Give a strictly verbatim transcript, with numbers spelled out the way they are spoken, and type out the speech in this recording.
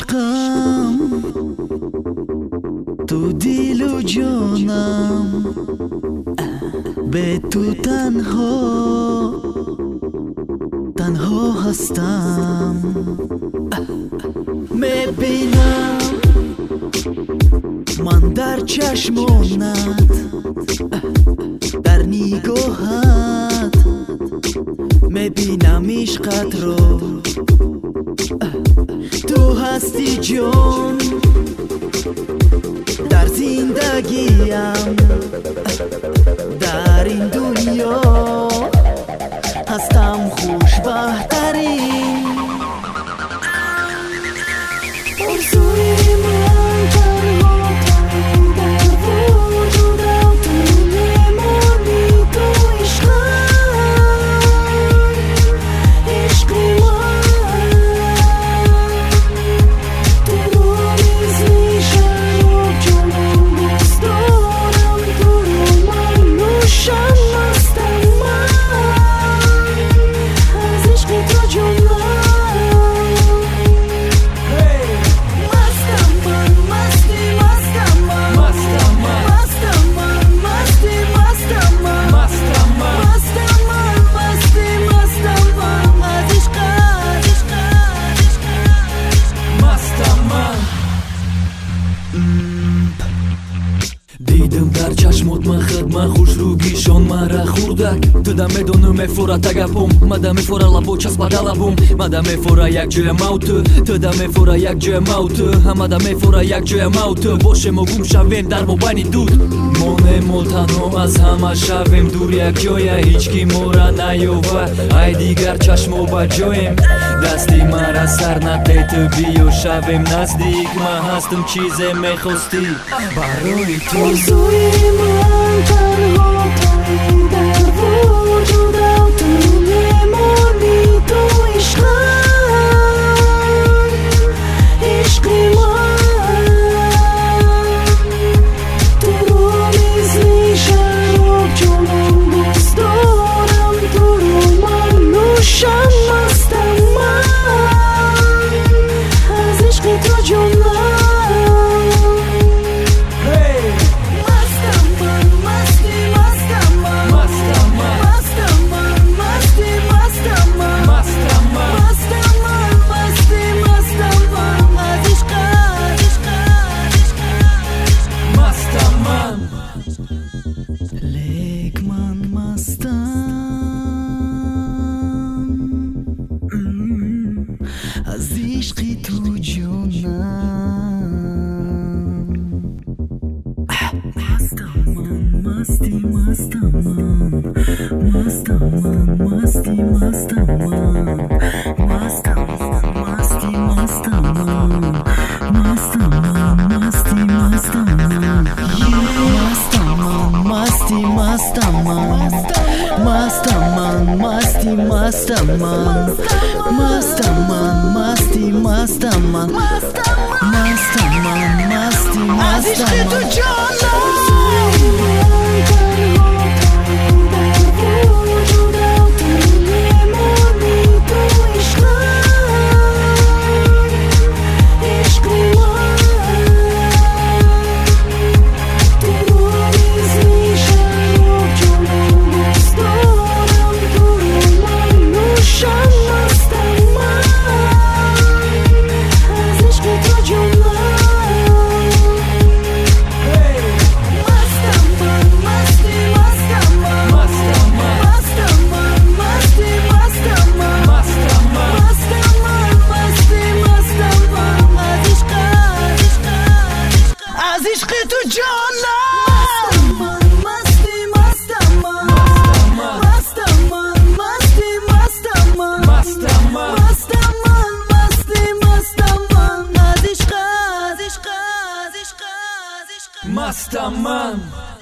عشقم تو دل و جانم، به تو تنها تنها هستم. میبینم من در چشمانت، در نگاهت میبینم عشقت رو. تو هستی جان در زندگیم، در این دنیا هستم خوشبخترین. آرزوی من تنها تنها در وجودم، تو میمانی، تو عشقم، عشق من. تو رو میزنیشم و جانم دوست دارم، تو رو من نوشم مستم من، از عشق تو جانم. دیدم در چشمات من خد من خوش رو گیشان مرا خوردک. تو میدونم میفوره تگپم، مده میفوره لبو چسباده لبم، مده میفوره یک جای موت، تو ده میفوره یک جای موت، همه ده میفوره یک جای موت. باشه ما گم شویم در مبانی دود، مانه ما تنها از همه شویم دور یک جای، هیچ کی ما را نیاوه. ای دیگر چشمو با جایم، دستی مرا سر نده، تو بیا شویم نزدیک. من هستم چیزی میخواستی برای تو. آرزوی من تنها تنها در وجودم، تو میمانی، تو عشقم، عشق من. تو رو میزنیشم و جانم دوست دارم، تو رو من نوشم مستم من، از عشق تو جانم. لیک من مستم از عشق تو جانم. مستم من، مستی مستم من، مستم من، مستی مستم من، مستم من، مستی مستم من، مستم من، مستی مستم من، مستم من، مستی مستم من، مستم من، مستی مستم من، مستم من، مستی مستم من، مستم من، مستی مستم من. Masterman.